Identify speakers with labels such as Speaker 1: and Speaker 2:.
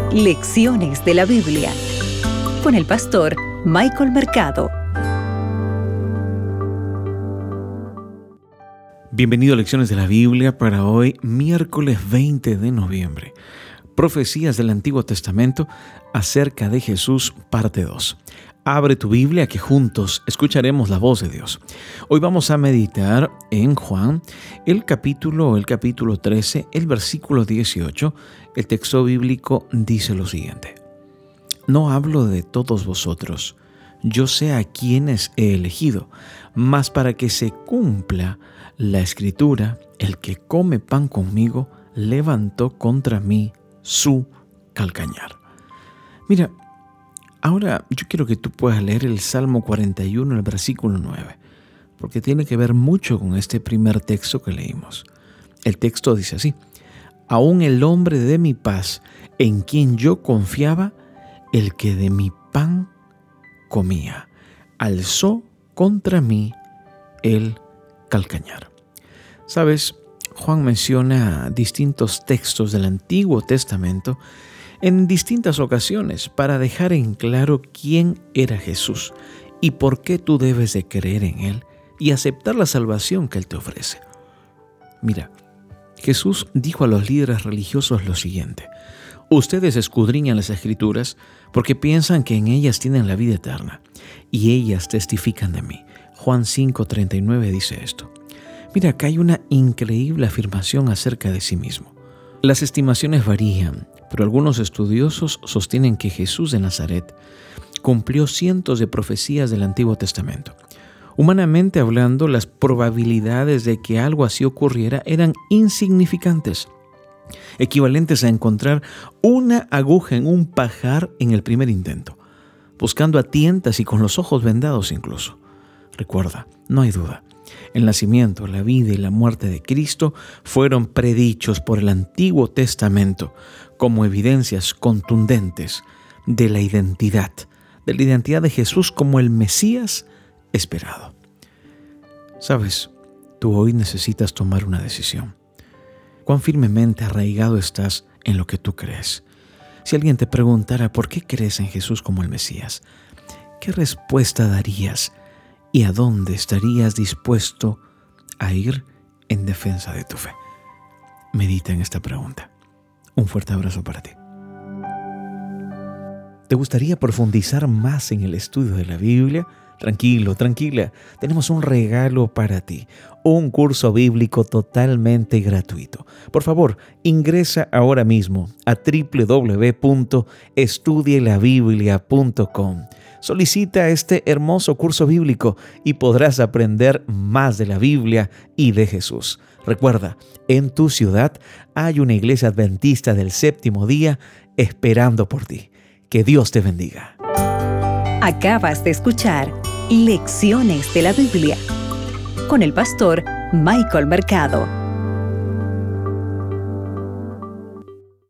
Speaker 1: Lecciones de la Biblia con el pastor Michael Mercado.
Speaker 2: Bienvenido a Lecciones de la Biblia para hoy, miércoles 20 de noviembre. Profecías del Antiguo Testamento acerca de Jesús, parte 2. Abre tu Biblia que juntos escucharemos la voz de Dios. Hoy vamos a meditar en Juan, el capítulo 13, el versículo 18. El texto bíblico dice lo siguiente: No hablo de todos vosotros, yo sé a quienes he elegido, mas para que se cumpla la Escritura, el que come pan conmigo levantó contra mí su calcañar. Mira, ahora yo quiero que tú puedas leer el Salmo 41, el versículo 9, porque tiene que ver mucho con este primer texto que leímos. El texto dice así: Aún el hombre de mi paz, en quien yo confiaba, el que de mi pan comía, alzó contra mí el calcañar. ¿Sabes? Juan menciona distintos textos del Antiguo Testamento en distintas ocasiones para dejar en claro quién era Jesús y por qué tú debes de creer en Él y aceptar la salvación que Él te ofrece. Mira, Jesús dijo a los líderes religiosos lo siguiente: Ustedes escudriñan las Escrituras porque piensan que en ellas tienen la vida eterna, y ellas testifican de mí. Juan 5:39 dice esto. Mira, acá hay una increíble afirmación acerca de sí mismo. Las estimaciones varían, pero algunos estudiosos sostienen que Jesús de Nazaret cumplió cientos de profecías del Antiguo Testamento. Humanamente hablando, las probabilidades de que algo así ocurriera eran insignificantes, equivalentes a encontrar una aguja en un pajar en el primer intento, buscando a tientas y con los ojos vendados incluso. Recuerda, no hay duda, el nacimiento, la vida y la muerte de Cristo fueron predichos por el Antiguo Testamento como evidencias contundentes de la identidad de Jesús como el Mesías esperado. ¿Sabes? Tú hoy necesitas tomar una decisión. ¿Cuán firmemente arraigado estás en lo que tú crees? Si alguien te preguntara ¿por qué crees en Jesús como el Mesías?, ¿qué respuesta darías y a dónde estarías dispuesto a ir en defensa de tu fe? Medita en esta pregunta. Un fuerte abrazo para ti. ¿Te gustaría profundizar más en el estudio de la Biblia? Tranquilo, tranquila. Tenemos un regalo para ti. Un curso bíblico totalmente gratuito. Por favor, ingresa ahora mismo a www.estudielabiblia.com. Solicita este hermoso curso bíblico y podrás aprender más de la Biblia y de Jesús. Recuerda, en tu ciudad hay una iglesia adventista del séptimo día esperando por ti. Que Dios te bendiga.
Speaker 1: Acabas de escuchar Lecciones de la Biblia con el pastor Michael Mercado.